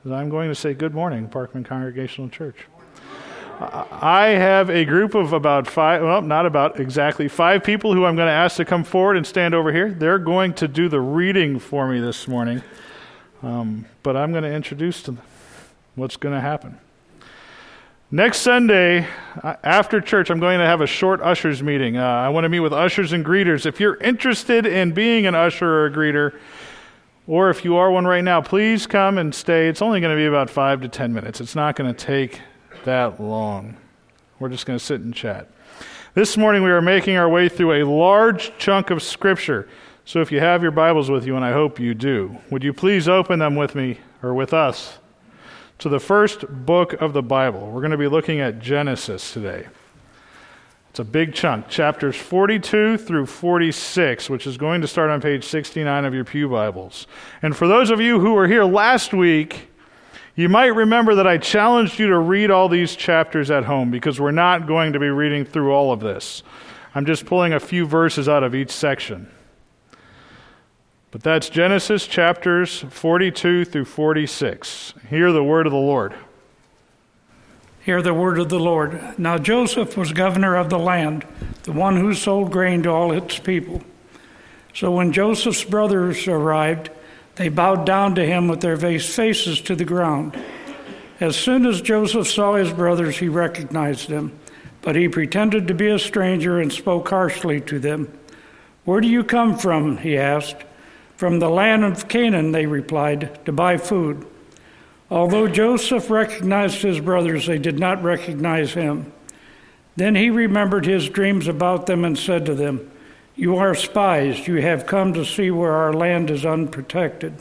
I'm going to say good morning, Parkman Congregational Church. I have a group of about five people who I'm going to ask to come forward and stand over here. They're going to do the reading for me this morning, but I'm going to introduce them what's going to happen. Next Sunday, after church, I'm going to have a short ushers meeting. I want to meet with ushers and greeters. If you're interested in being an usher or a greeter, or if you are one right now, please come and stay. It's only going to be about 5 to 10 minutes. It's not going to take that long. We're just going to sit and chat. This morning we are making our way through a large chunk of Scripture. So if you have your Bibles with you, and I hope you do, would you please open them with me, or with us, to the first book of the Bible. We're going to be looking at Genesis today. It's a big chunk, chapters 42 through 46, which is going to start on page 69 of your pew Bibles. And for those of you who were here last week, you might remember that I challenged you to read all these chapters at home, because we're not going to be reading through all of this. I'm just pulling a few verses out of each section. But that's Genesis chapters 42 through 46. Hear the word of the Lord. Hear the word of the Lord. Now Joseph was governor of the land, the one who sold grain to all its people. So when Joseph's brothers arrived, they bowed down to him with their faces to the ground. As soon as Joseph saw his brothers, he recognized them, but he pretended to be a stranger and spoke harshly to them. "Where do you come from?" he asked. "From the land of Canaan," they replied, "to buy food." Although Joseph recognized his brothers, they did not recognize him. Then he remembered his dreams about them and said to them, "You are spies. You have come to see where our land is unprotected."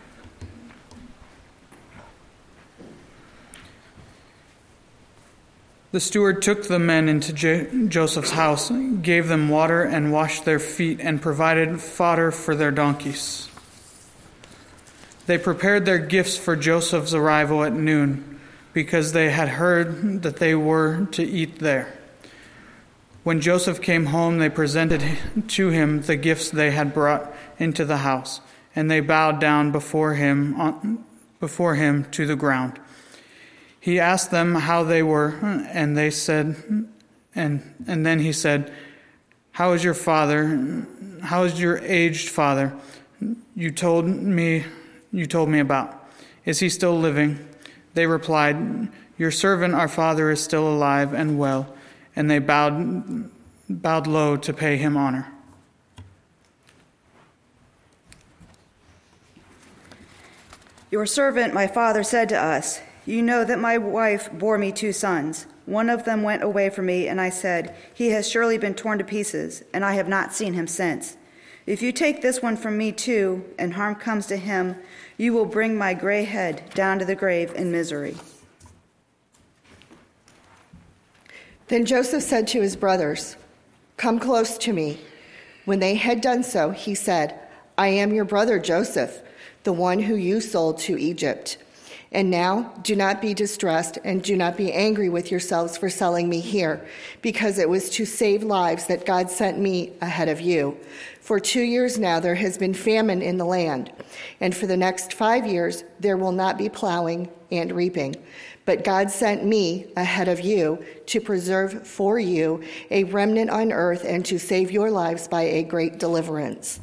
The steward took the men into Joseph's house, gave them water and washed their feet, and provided fodder for their donkeys. They prepared their gifts for Joseph's arrival at noon, because they had heard that they were to eat there. When Joseph came home, they presented to him the gifts they had brought into the house, and they bowed down before him to the ground. He asked them how they were, and they said, and then he said, "How is your father? How is your aged father? You told me about. Is he still living?" They replied, "Your servant, our father, is still alive and well." And they bowed low to pay him honor. "Your servant, my father, said to us, 'You know that my wife bore me 2 sons. One of them went away from me, and I said, "He has surely been torn to pieces," and I have not seen him since. If you take this one from me too, and harm comes to him, you will bring my gray head down to the grave in misery.'" Then Joseph said to his brothers, "Come close to me." When they had done so, he said, "I am your brother Joseph, the one who you sold to Egypt. And now do not be distressed and do not be angry with yourselves for selling me here, because it was to save lives that God sent me ahead of you. For 2 years now there has been famine in the land, and for the next 5 years there will not be plowing and reaping. But God sent me ahead of you to preserve for you a remnant on earth and to save your lives by a great deliverance."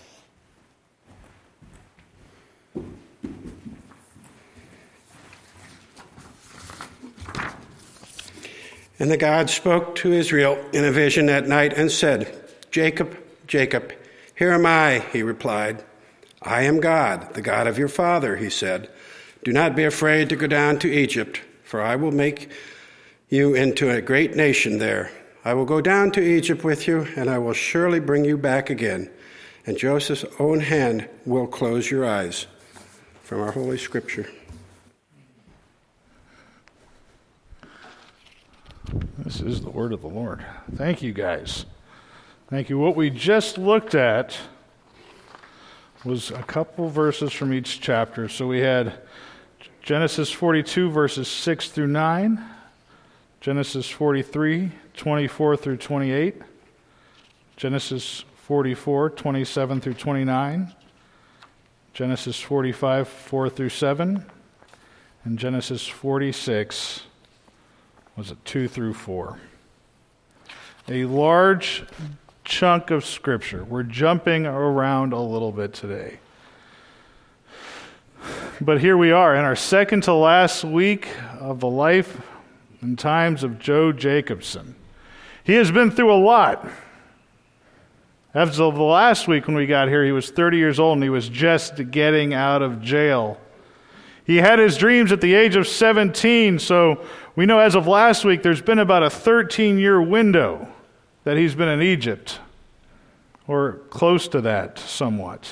And the God spoke to Israel in a vision at night and said, "Jacob, Jacob." "Here am I," he replied. "I am God, the God of your father," he said. "Do not be afraid to go down to Egypt, for I will make you into a great nation there. I will go down to Egypt with you, and I will surely bring you back again, and Joseph's own hand will close your eyes." From our Holy Scripture. This is the word of the Lord. Thank you, guys. Thank you. What we just looked at was a couple verses from each chapter. So we had Genesis 42, verses 6 through 9, Genesis 43, 24 through 28, Genesis 44, 27 through 29, Genesis 45, 4 through 7, in Genesis 46, was it 2 through 4? A large chunk of Scripture. We're jumping around a little bit today. But here we are in our second to last week of the life and times of Joe Jacobson. He has been through a lot. As of the last week when we got here, he was 30 years old and he was just getting out of jail. He had his dreams at the age of 17, so we know as of last week there's been about a 13-year window that he's been in Egypt, or close to that somewhat.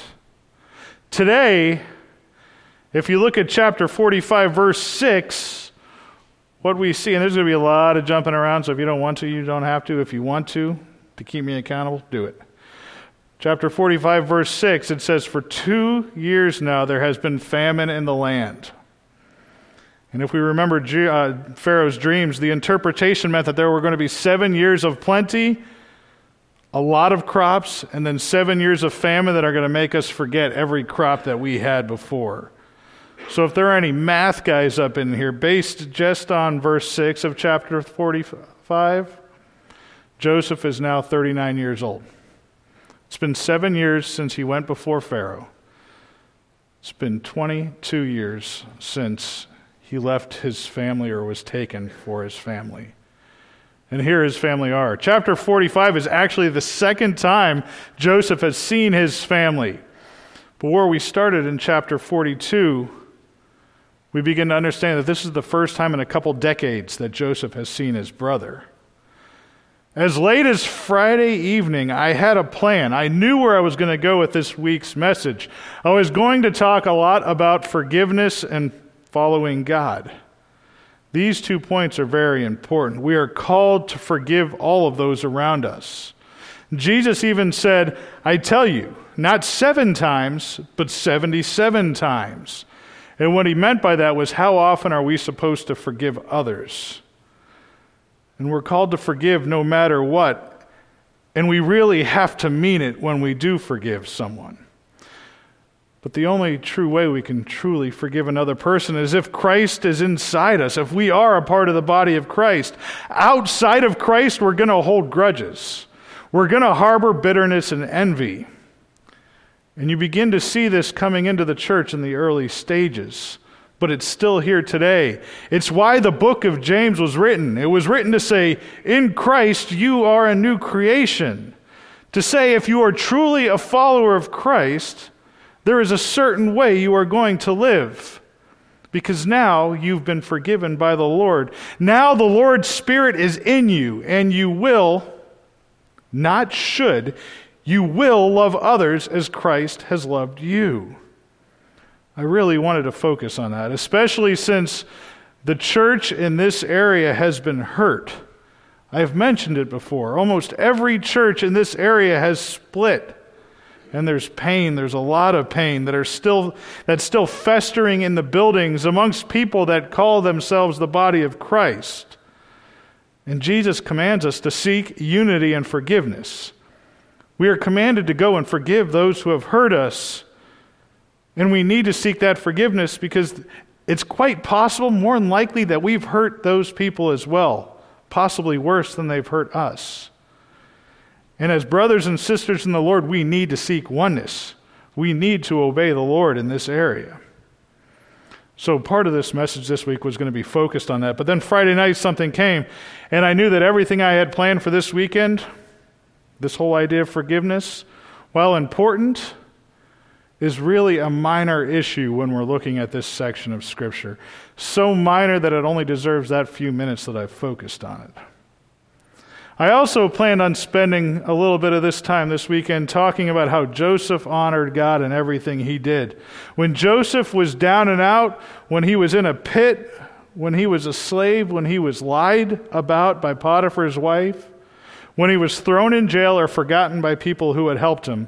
Today, if you look at chapter 45, verse 6, what we see, and there's going to be a lot of jumping around, so if you don't want to, you don't have to. If you want to keep me accountable, do it. Chapter 45, verse 6, it says, "For 2 years now there has been famine in the land." And if we remember Pharaoh's dreams, the interpretation meant that there were going to be 7 years of plenty, a lot of crops, and then 7 years of famine that are going to make us forget every crop that we had before. So if there are any math guys up in here, based just on verse 6 of chapter 45, Joseph is now 39 years old. It's been 7 years since he went before Pharaoh. It's been 22 years since he left his family or was taken for his family. And here his family are. Chapter 45 is actually the second time Joseph has seen his family. But where we started in chapter 42, we begin to understand that this is the first time in a couple decades that Joseph has seen his brother. As late as Friday evening, I had a plan. I knew where I was going to go with this week's message. I was going to talk a lot about forgiveness and following God. These 2 points are very important. We are called to forgive all of those around us. Jesus even said, "I tell you, not 7 times, but 77 times. And what he meant by that was, how often are we supposed to forgive others? And we're called to forgive no matter what. And we really have to mean it when we do forgive someone. But the only true way we can truly forgive another person is if Christ is inside us, if we are a part of the body of Christ. Outside of Christ, we're going to hold grudges. We're going to harbor bitterness and envy. And you begin to see this coming into the church in the early stages. But it's still here today. It's why the book of James was written. It was written to say, in Christ you are a new creation. To say if you are truly a follower of Christ, there is a certain way you are going to live. Because now you've been forgiven by the Lord. Now the Lord's Spirit is in you, and you will, not should, you will love others as Christ has loved you. I really wanted to focus on that, especially since the church in this area has been hurt. I have mentioned it before. Almost every church in this area has split. And there's pain, there's a lot of pain that's still festering in the buildings amongst people that call themselves the body of Christ. And Jesus commands us to seek unity and forgiveness. We are commanded to go and forgive those who have hurt us. And we need to seek that forgiveness because it's quite possible, more than likely, that we've hurt those people as well, possibly worse than they've hurt us. And as brothers and sisters in the Lord, we need to seek oneness. We need to obey the Lord in this area. So part of this message this week was going to be focused on that. But then Friday night something came, and I knew that everything I had planned for this weekend, this whole idea of forgiveness, while important, is really a minor issue when we're looking at this section of Scripture. So minor that it only deserves that few minutes that I've focused on it. I also planned on spending a little bit of this time this weekend talking about how Joseph honored God in everything he did. When Joseph was down and out, when he was in a pit, when he was a slave, when he was lied about by Potiphar's wife, when he was thrown in jail or forgotten by people who had helped him,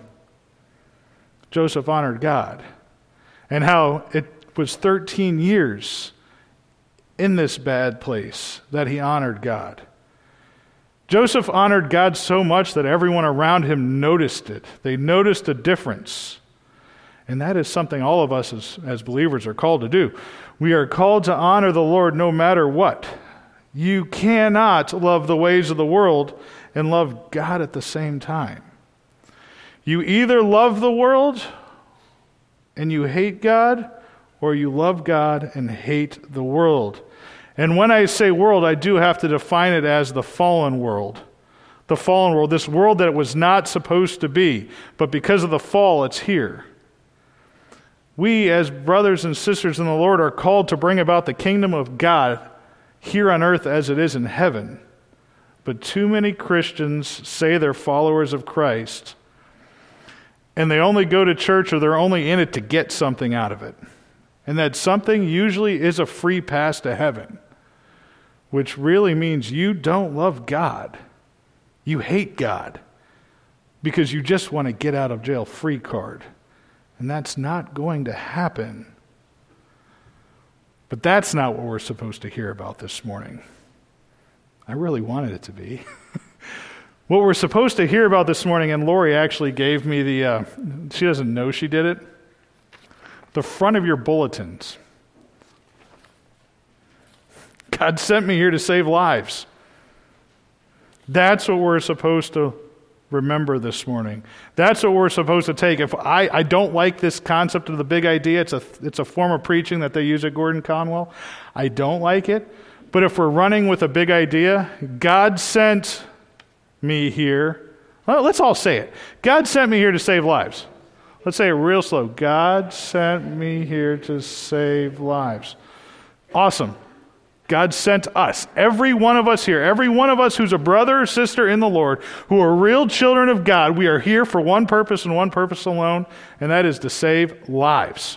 Joseph honored God. And how it was 13 years in this bad place that he honored God. Joseph honored God so much that everyone around him noticed it. They noticed a difference. And that is something all of us as believers are called to do. We are called to honor the Lord no matter what. You cannot love the ways of the world and love God at the same time. You either love the world and you hate God, or you love God and hate the world. And when I say world, I do have to define it as the fallen world. The fallen world, this world that it was not supposed to be, but because of the fall, it's here. We, as brothers and sisters in the Lord, are called to bring about the kingdom of God here on earth as it is in heaven. But too many Christians say they're followers of Christ, and they only go to church or they're only in it to get something out of it. And that something usually is a free pass to heaven, which really means you don't love God. You hate God because you just want a get out of jail free card. And that's not going to happen. But that's not what we're supposed to hear about this morning. I really wanted it to be. What we're supposed to hear about this morning, and Lori actually gave me she doesn't know she did it, the front of your bulletins. God sent me here to save lives. That's what we're supposed to remember this morning. That's what we're supposed to take. If I don't like this concept of the big idea, it's a form of preaching that they use at Gordon Conwell. I don't like it. But if we're running with a big idea, God sent me here. Well, let's all say it. God sent me here to save lives. Let's say it real slow. God sent me here to save lives. Awesome. God sent us, every one of us here, every one of us who's a brother or sister in the Lord, who are real children of God. We are here for one purpose and one purpose alone, and that is to save lives.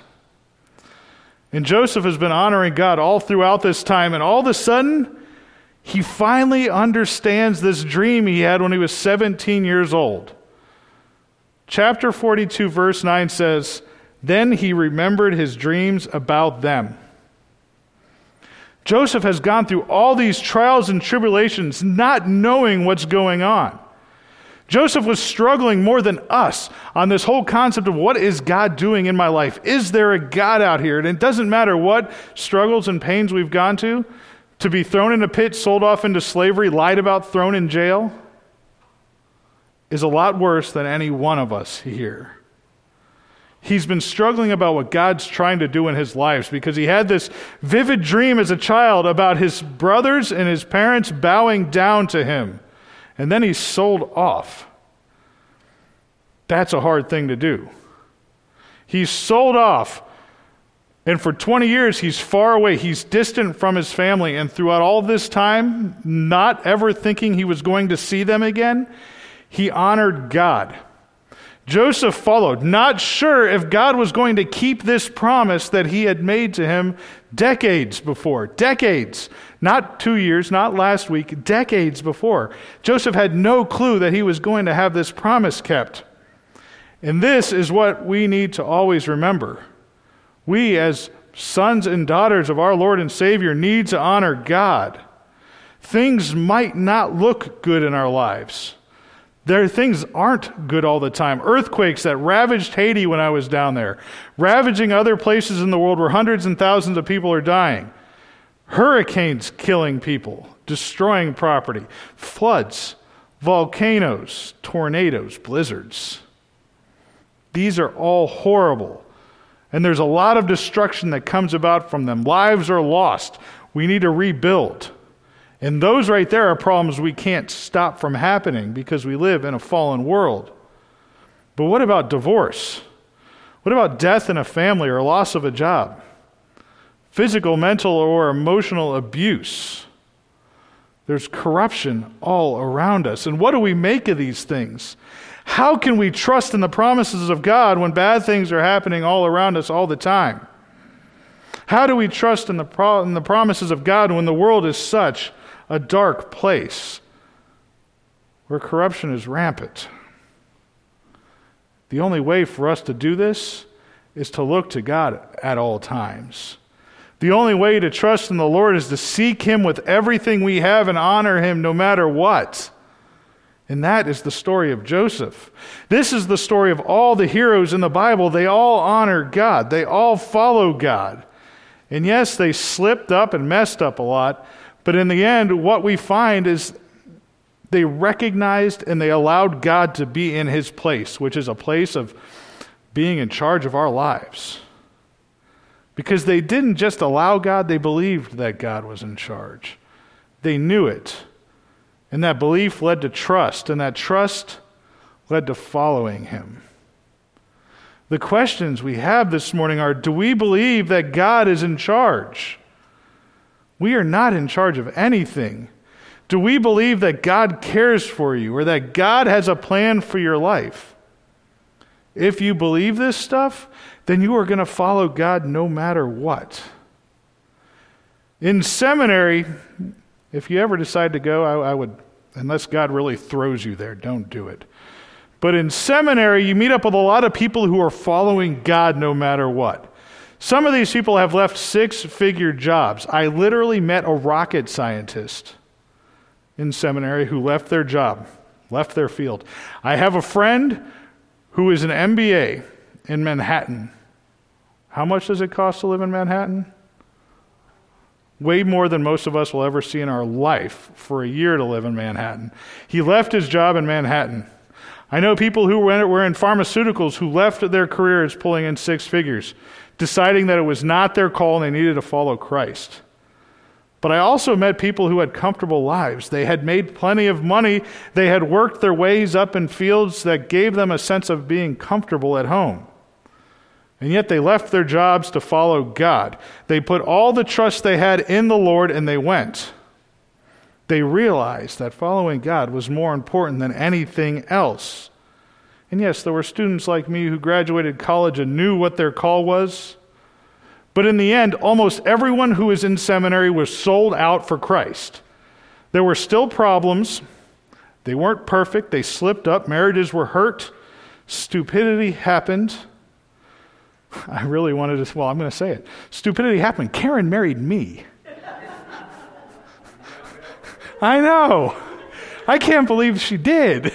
And Joseph has been honoring God all throughout this time, and all of a sudden, he finally understands this dream he had when he was 17 years old. Chapter 42, verse 9 says, "Then he remembered his dreams about them." Joseph has gone through all these trials and tribulations, not knowing what's going on. Joseph was struggling more than us on this whole concept of what is God doing in my life? Is there a God out here? And it doesn't matter what struggles and pains we've gone to be thrown in a pit, sold off into slavery, lied about, thrown in jail, is a lot worse than any one of us here. He's been struggling about what God's trying to do in his life because he had this vivid dream as a child about his brothers and his parents bowing down to him. And then he's sold off. That's a hard thing to do. He's sold off. And for 20 years, he's far away. He's distant from his family. And throughout all this time, not ever thinking he was going to see them again, he honored God. Joseph followed, not sure if God was going to keep this promise that he had made to him decades before. Decades. Not 2 years, not last week, decades before. Joseph had no clue that he was going to have this promise kept. And this is what we need to always remember. We, as sons and daughters of our Lord and Savior, need to honor God. Things might not look good in our lives. Things aren't good all the time. Earthquakes that ravaged Haiti when I was down there, ravaging other places in the world where hundreds and thousands of people are dying. Hurricanes killing people, destroying property, floods, volcanoes, tornadoes, blizzards. These are all horrible. And there's a lot of destruction that comes about from them. Lives are lost. We need to rebuild. And those right there are problems we can't stop from happening because we live in a fallen world. But what about divorce? What about death in a family or loss of a job? Physical, mental, or emotional abuse? There's corruption all around us. And what do we make of these things? How can we trust in the promises of God when bad things are happening all around us all the time? How do we trust in the promises of God when the world is such a dark place where corruption is rampant? The only way for us to do this is to look to God at all times. The only way to trust in the Lord is to seek Him with everything we have and honor Him no matter what. And that is the story of Joseph. This is the story of all the heroes in the Bible. They all honor God. They all follow God. And yes, they slipped up and messed up a lot, but in the end, what we find is they recognized and they allowed God to be in his place, which is a place of being in charge of our lives. Because they didn't just allow God, they believed that God was in charge. They knew it. And that belief led to trust, and that trust led to following him. The questions we have this morning are, do we believe that God is in charge? We are not in charge of anything. Do we believe that God cares for you or that God has a plan for your life? If you believe this stuff, then you are going to follow God no matter what. In seminary, if you ever decide to go, I would, unless God really throws you there, don't do it. But in seminary, you meet up with a lot of people who are following God no matter what. Some of these people have left six-figure jobs. I literally met a rocket scientist in seminary who left their job, left their field. I have a friend who is an MBA in Manhattan. How much does it cost to live in Manhattan? Way more than most of us will ever see in our life for a year to live in Manhattan. He left his job in Manhattan. I know people who were in pharmaceuticals who left their careers pulling in six figures, deciding that it was not their call and they needed to follow Christ. But I also met people who had comfortable lives. They had made plenty of money. They had worked their ways up in fields that gave them a sense of being comfortable at home. And yet they left their jobs to follow God. They put all the trust they had in the Lord and they went. They realized that following God was more important than anything else. And yes, there were students like me who graduated college and knew what their call was. But in the end, almost everyone who was in seminary was sold out for Christ. There were still problems. They weren't perfect. They slipped up. Marriages were hurt. Stupidity happened. I really wanted to, I'm going to say it. Stupidity happened. Karen married me. I know. I can't believe she did.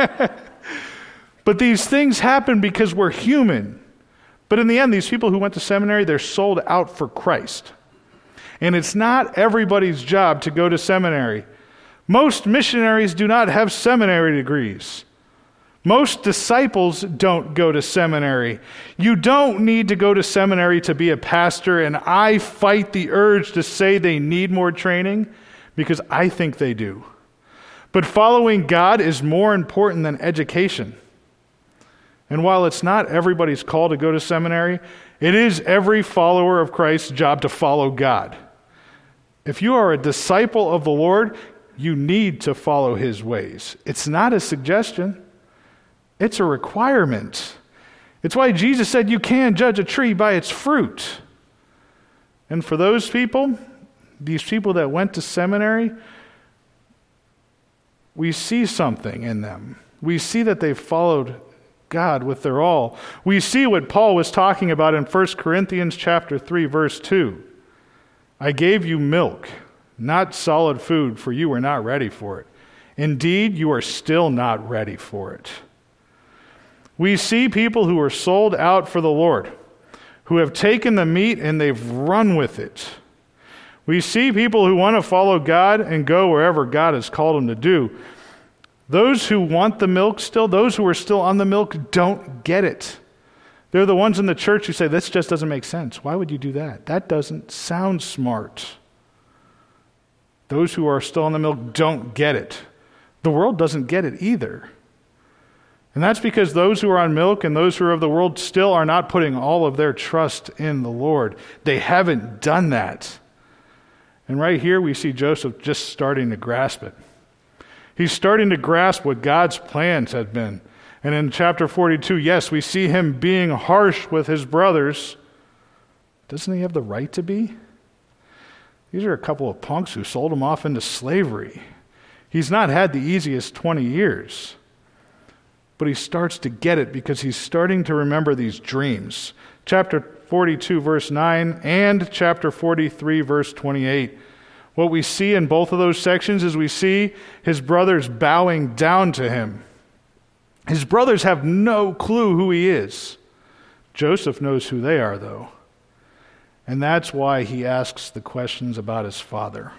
But these things happen because we're human. But in the end, these people who went to seminary, they're sold out for Christ. And it's not everybody's job to go to seminary. Most missionaries do not have seminary degrees. Most disciples don't go to seminary. You don't need to go to seminary to be a pastor, and I fight the urge to say they need more training because I think they do. But following God is more important than education. And while it's not everybody's call to go to seminary, it is every follower of Christ's job to follow God. If you are a disciple of the Lord, you need to follow his ways. It's not a suggestion. It's a requirement. It's why Jesus said you can judge a tree by its fruit. And for those people, these people that went to seminary, we see something in them. We see that they followed God with their all. We see what Paul was talking about in 1 Corinthians chapter 3, verse 2. I gave you milk, not solid food, for you were not ready for it. Indeed, you are still not ready for it. We see people who are sold out for the Lord, who have taken the meat and they've run with it. We see people who want to follow God and go wherever God has called them to do. Those who want the milk still, those who are still on the milk, don't get it. They're the ones in the church who say, this just doesn't make sense. Why would you do that? That doesn't sound smart. Those who are still on the milk don't get it. The world doesn't get it either. And that's because those who are on milk and those who are of the world still are not putting all of their trust in the Lord. They haven't done that. And right here we see Joseph just starting to grasp it. He's starting to grasp what God's plans had been. And in chapter 42, yes, we see him being harsh with his brothers. Doesn't he have the right to be? These are a couple of punks who sold him off into slavery. He's not had the easiest 20 years. But he starts to get it because he's starting to remember these dreams. Chapter 42, verse 9, and chapter 43, verse 28. What we see in both of those sections is we see his brothers bowing down to him. His brothers have no clue who he is. Joseph knows who they are, though. And that's why he asks the questions about his father.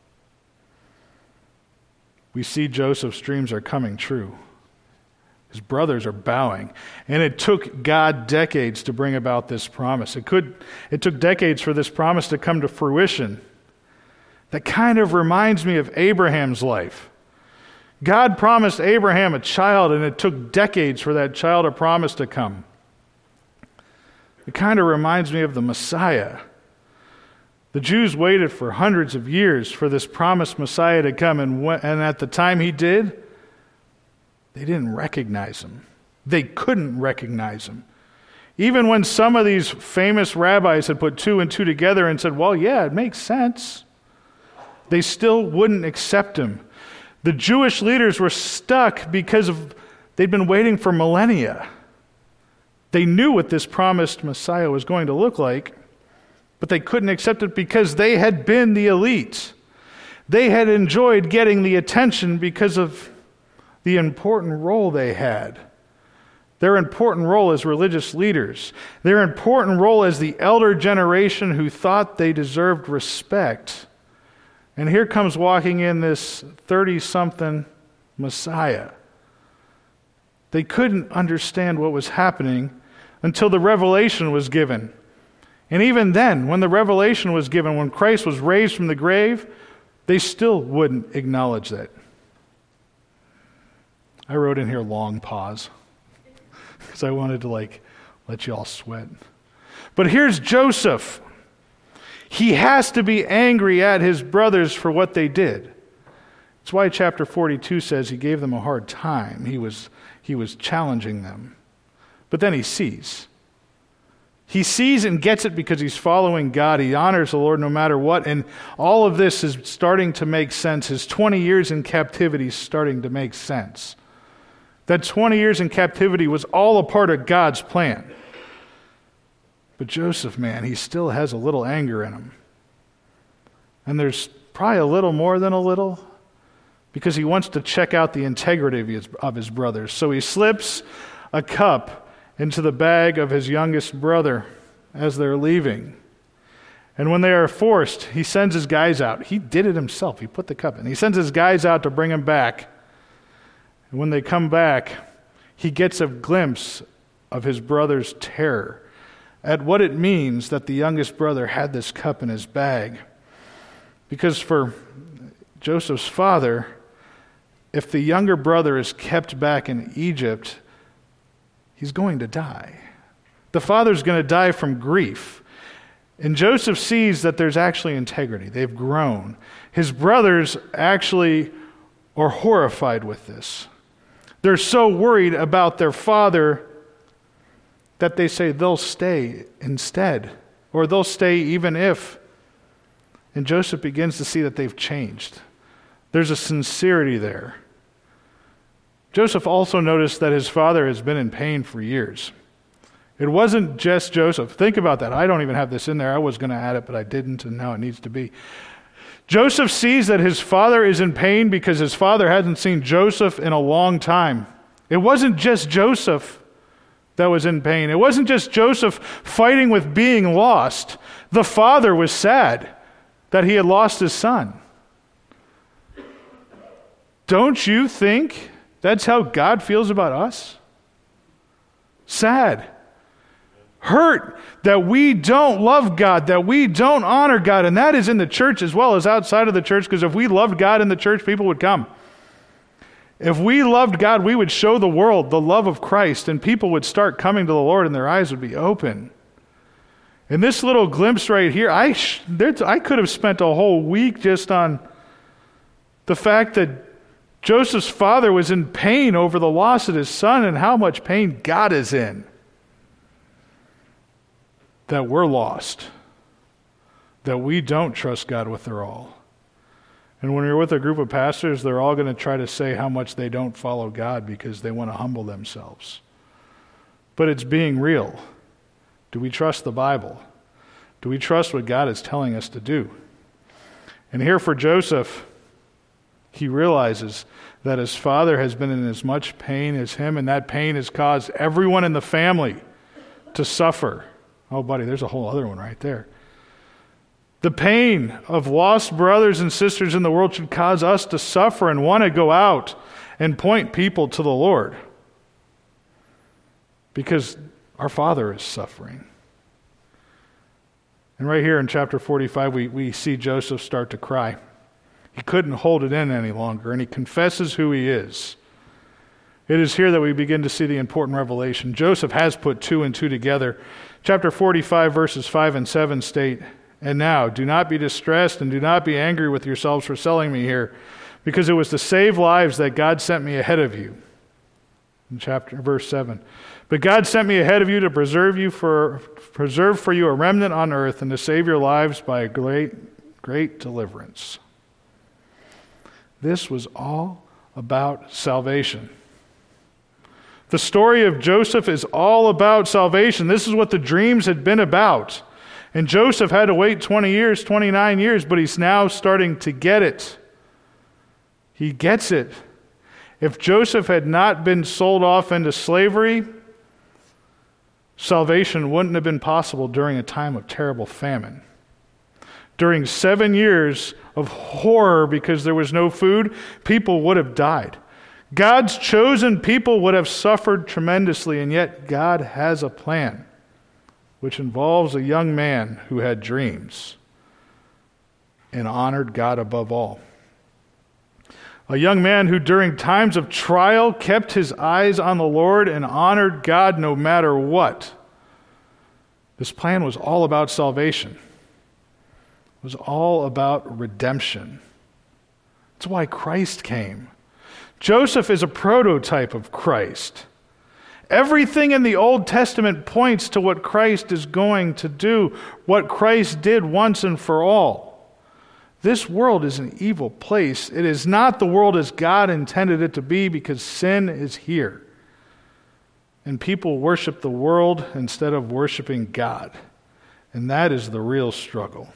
We see Joseph's dreams are coming true. His brothers are bowing. And it took God decades to bring about this promise. It took decades for this promise to come to fruition. That kind of reminds me of Abraham's life. God promised Abraham a child, and it took decades for that child of promise to come. It kind of reminds me of the Messiah. The Jews waited for hundreds of years for this promised Messiah to come, and at the time he did, they didn't recognize him. They couldn't recognize him. Even when some of these famous rabbis had put two and two together and said, well, yeah, it makes sense, they still wouldn't accept him. The Jewish leaders were stuck because they'd been waiting for millennia. They knew what this promised Messiah was going to look like, but they couldn't accept it because they had been the elite. They had enjoyed getting the attention because of the important role they had. Their important role as religious leaders. Their important role as the elder generation who thought they deserved respect. And here comes walking in this 30-something Messiah. They couldn't understand what was happening until the revelation was given. And even then, when the revelation was given, when Christ was raised from the grave, they still wouldn't acknowledge that. I wrote in here long pause because I wanted to let you all sweat. But here's Joseph. He has to be angry at his brothers for what they did. That's why chapter 42 says he gave them a hard time. He was challenging them. But then he sees. He sees and gets it because he's following God. He honors the Lord no matter what. And all of this is starting to make sense. His 20 years in captivity is starting to make sense. That 20 years in captivity was all a part of God's plan. But Joseph, man, he still has a little anger in him. And there's probably a little more than a little, because he wants to check out the integrity of his brothers. So he slips a cup into the bag of his youngest brother as they're leaving. And when they are forced, he sends his guys out. He did it himself. He put the cup in. He sends his guys out to bring him back. And when they come back, he gets a glimpse of his brother's terror at what it means that the youngest brother had this cup in his bag. Because for Joseph's father, if the younger brother is kept back in Egypt, he's going to die. The father's going to die from grief. And Joseph sees that there's actually integrity. They've grown. His brothers actually are horrified with this. They're so worried about their father that they say they'll stay instead, or they'll stay even if. And Joseph begins to see that they've changed. There's a sincerity there. Joseph also noticed that his father has been in pain for years. It wasn't just Joseph. Think about that. I don't even have this in there. I was going to add it, but I didn't, and now it needs to be. Joseph sees that his father is in pain because his father hasn't seen Joseph in a long time. It wasn't just Joseph that was in pain. It wasn't just Joseph fighting with being lost. The father was sad that he had lost his son. Don't you think that's how God feels about us? Sad. Hurt that we don't love God, that we don't honor God, and that is in the church as well as outside of the church, because if we loved God in the church, people would come. If we loved God, we would show the world the love of Christ, and people would start coming to the Lord, and their eyes would be open. And this little glimpse right here, I could have spent a whole week just on the fact that Joseph's father was in pain over the loss of his son and how much pain God is in. That we're lost. That we don't trust God with our all. And when you're with a group of pastors, they're all going to try to say how much they don't follow God because they want to humble themselves. But it's being real. Do we trust the Bible? Do we trust what God is telling us to do? And here for Joseph, he realizes that his father has been in as much pain as him, and that pain has caused everyone in the family to suffer. Oh, buddy, there's a whole other one right there. The pain of lost brothers and sisters in the world should cause us to suffer and want to go out and point people to the Lord, because our Father is suffering. And right here in chapter 45, we see Joseph start to cry. He couldn't hold it in any longer, and he confesses who he is. It is here that we begin to see the important revelation. Joseph has put two and two together. Chapter 45, verses 5 and 7 state, "And now, do not be distressed and do not be angry with yourselves for selling me here, because it was to save lives that God sent me ahead of you." In verse 7, "But God sent me ahead of you to preserve for you a remnant on earth and to save your lives by a great deliverance." This was all about salvation. The story of Joseph is all about salvation. This is what the dreams had been about. And Joseph had to wait 20 years, 29 years, but he's now starting to get it. He gets it. If Joseph had not been sold off into slavery, salvation wouldn't have been possible during a time of terrible famine. During 7 years of horror because there was no food, people would have died. God's chosen people would have suffered tremendously, and yet God has a plan, which involves a young man who had dreams and honored God above all. A young man who during times of trial kept his eyes on the Lord and honored God no matter what. This plan was all about salvation. It was all about redemption. That's why Christ came. Joseph is a prototype of Christ. Everything in the Old Testament points to what Christ is going to do, what Christ did once and for all. This world is an evil place. It is not the world as God intended it to be, because sin is here. And people worship the world instead of worshiping God. And that is the real struggle.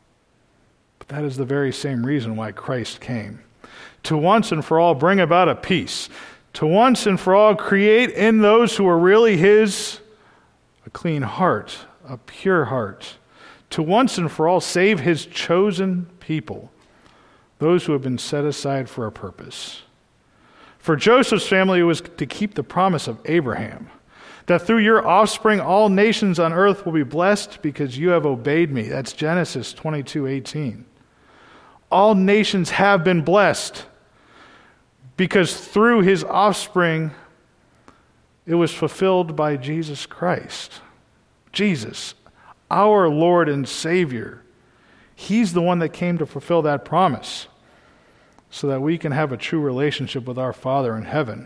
But that is the very same reason why Christ came. To once and for all bring about a peace. To once and for all create in those who are really His a clean heart, a pure heart. To once and for all save His chosen people, those who have been set aside for a purpose. For Joseph's family, it was to keep the promise of Abraham, that through your offspring all nations on earth will be blessed because you have obeyed me. That's Genesis 22:18. All nations have been blessed because through his offspring it was fulfilled by Jesus Christ. Jesus, our Lord and Savior. He's the one that came to fulfill that promise so that we can have a true relationship with our Father in heaven.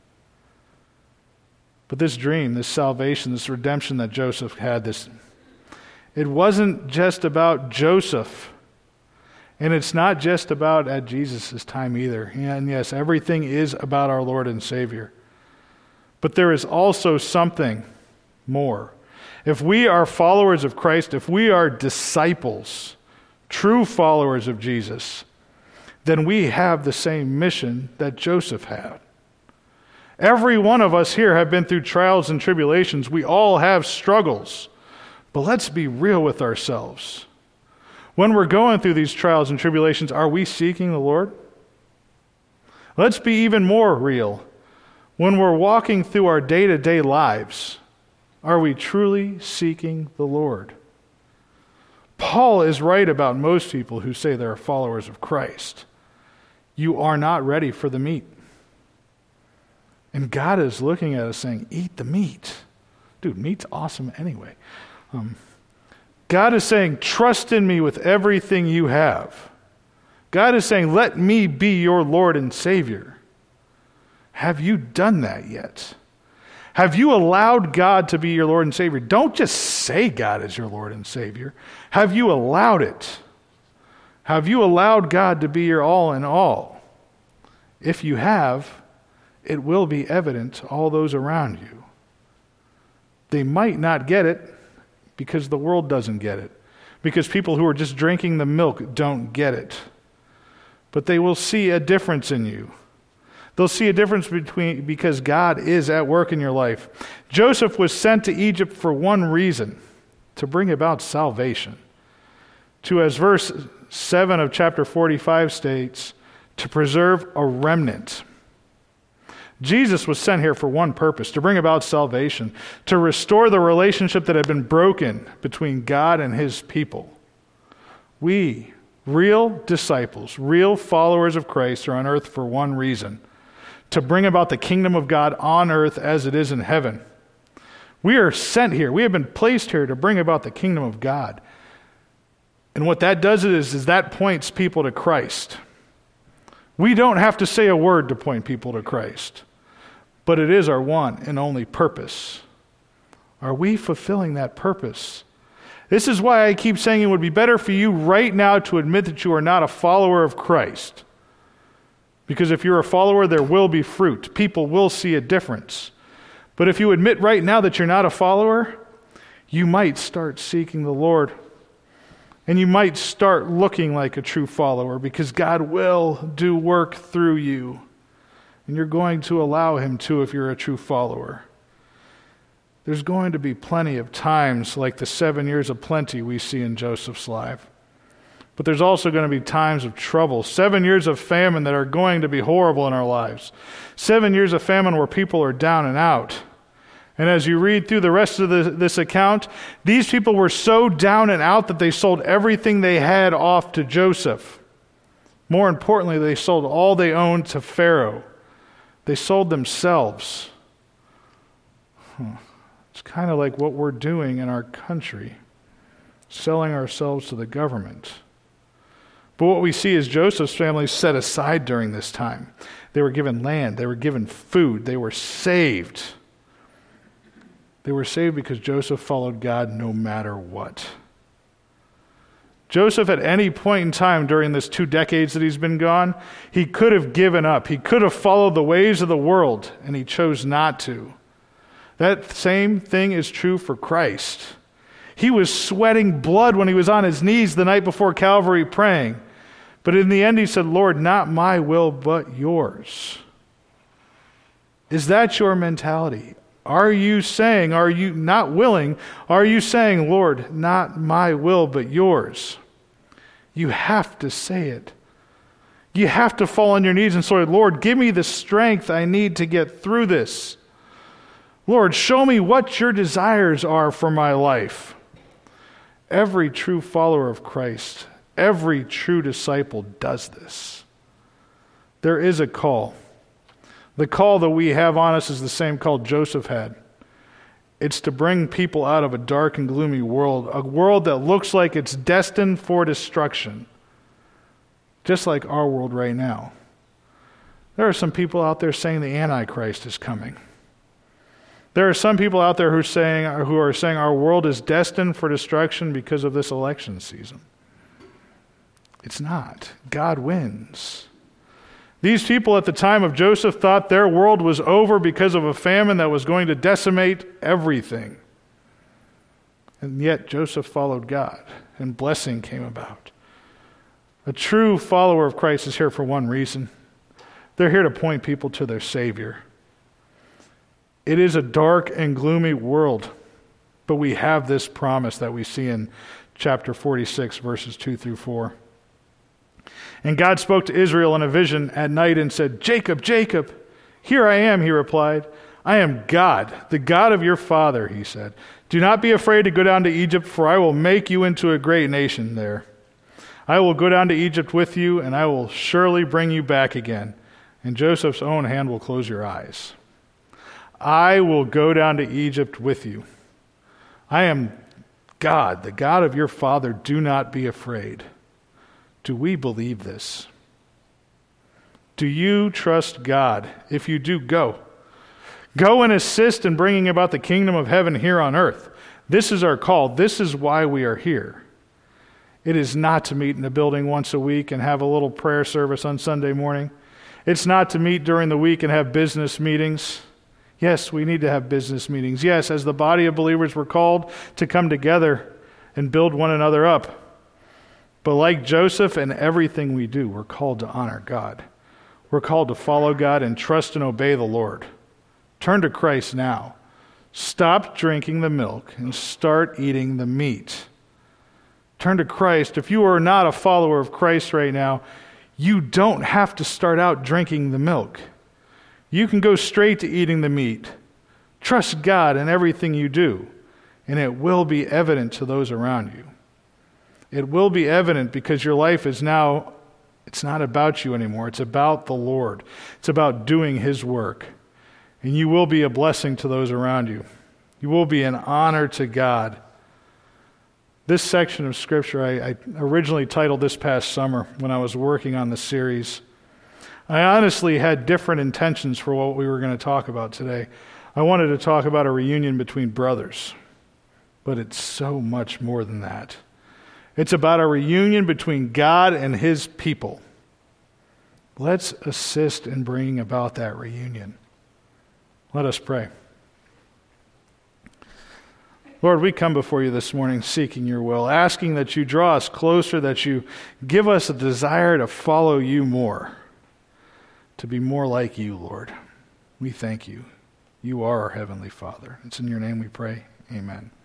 But this dream, this salvation, this redemption that Joseph had, it wasn't just about Joseph. And it's not just about at Jesus' time either. And yes, everything is about our Lord and Savior. But there is also something more. If we are followers of Christ, if we are disciples, true followers of Jesus, then we have the same mission that Joseph had. Every one of us here have been through trials and tribulations. We all have struggles. But let's be real with ourselves. When we're going through these trials and tribulations, are we seeking the Lord? Let's be even more real. When we're walking through our day-to-day lives, are we truly seeking the Lord? Paul is right about most people who say they're followers of Christ. You are not ready for the meat. And God is looking at us saying, eat the meat. Dude, meat's awesome anyway. God is saying, trust in me with everything you have. God is saying, let me be your Lord and Savior. Have you done that yet? Have you allowed God to be your Lord and Savior? Don't just say God is your Lord and Savior. Have you allowed it? Have you allowed God to be your all in all? If you have, it will be evident to all those around you. They might not get it because the world doesn't get it. because people who are just drinking the milk don't get it. But they will see a difference in you. They'll see a difference because God is at work in your life. Joseph was sent to Egypt for one reason, to bring about salvation. To, as verse 7 of chapter 45 states, to preserve a remnant. Jesus was sent here for one purpose, to bring about salvation, to restore the relationship that had been broken between God and his people. We, real disciples, real followers of Christ, are on earth for one reason, to bring about the kingdom of God on earth as it is in heaven. We are sent here. We have been placed here to bring about the kingdom of God. And what that does is that points people to Christ. We don't have to say a word to point people to Christ, but it is our one and only purpose. Are we fulfilling that purpose? This is why I keep saying it would be better for you right now to admit that you are not a follower of Christ. Because if you're a follower, there will be fruit. People will see a difference. But if you admit right now that you're not a follower, you might start seeking the Lord. And you might start looking like a true follower because God will do work through you. And you're going to allow him to if you're a true follower. There's going to be plenty of times like the 7 years of plenty we see in Joseph's life. But there's also going to be times of trouble. 7 years of famine that are going to be horrible in our lives. 7 years of famine where people are down and out. And as you read through the rest of this account, these people were so down and out that they sold everything they had off to Joseph. More importantly, they sold all they owned to Pharaoh. They sold themselves. It's kind of like what we're doing in our country, selling ourselves to the government. But what we see is Joseph's family set aside during this time. They were given land. They were given food. They were saved. They were saved because Joseph followed God no matter what. Joseph, at any point in time during this 2 decades that he's been gone, he could have given up. He could have followed the ways of the world, and he chose not to. That same thing is true for Christ. He was sweating blood when he was on his knees the night before Calvary praying. But in the end he said, Lord, not my will, but yours. Is that your mentality? Are you saying, are you not willing? Are you saying, Lord, not my will, but yours? You have to say it. You have to fall on your knees and say, Lord, give me the strength I need to get through this. Lord, show me what your desires are for my life. Every true follower of Christ, every true disciple does this. There is a call. The call that we have on us is the same call Joseph had. It's to bring people out of a dark and gloomy world, a world that looks like it's destined for destruction, just like our world right now. There are some people out there saying the Antichrist is coming. There are some people out there who are saying our world is destined for destruction because of this election season. It's not. God wins. These people at the time of Joseph thought their world was over because of a famine that was going to decimate everything. And yet Joseph followed God, and blessing came about. A true follower of Christ is here for one reason. They're here to point people to their Savior. It is a dark and gloomy world, but we have this promise that we see in chapter 46, verses 2 through 4. And God spoke to Israel in a vision at night and said, Jacob, Jacob. Here I am, he replied. I am God, the God of your father, he said. Do not be afraid to go down to Egypt, for I will make you into a great nation there. I will go down to Egypt with you, and I will surely bring you back again. And Joseph's own hand will close your eyes. I will go down to Egypt with you. I am God, the God of your father. Do not be afraid. Do we believe this? Do you trust God? If you do, go. Go and assist in bringing about the kingdom of heaven here on earth. This is our call. This is why we are here. It is not to meet in a building once a week and have a little prayer service on Sunday morning. It's not to meet during the week and have business meetings. Yes, we need to have business meetings. Yes, as the body of believers, we're called to come together and build one another up. But like Joseph and everything we do, we're called to honor God. We're called to follow God and trust and obey the Lord. Turn to Christ now. Stop drinking the milk and start eating the meat. Turn to Christ. If you are not a follower of Christ right now, you don't have to start out drinking the milk. You can go straight to eating the meat. Trust God in everything you do, and it will be evident to those around you. It will be evident because your life is now, it's not about you anymore. It's about the Lord. It's about doing His work. And you will be a blessing to those around you. You will be an honor to God. This section of Scripture I originally titled this past summer when I was working on the series. I honestly had different intentions for what we were going to talk about today. I wanted to talk about a reunion between brothers, but it's so much more than that. It's about a reunion between God and His people. Let's assist in bringing about that reunion. Let us pray. Lord, we come before you this morning seeking your will, asking that you draw us closer, that you give us a desire to follow you more, to be more like you, Lord. We thank you. You are our Heavenly Father. It's in your name we pray. Amen.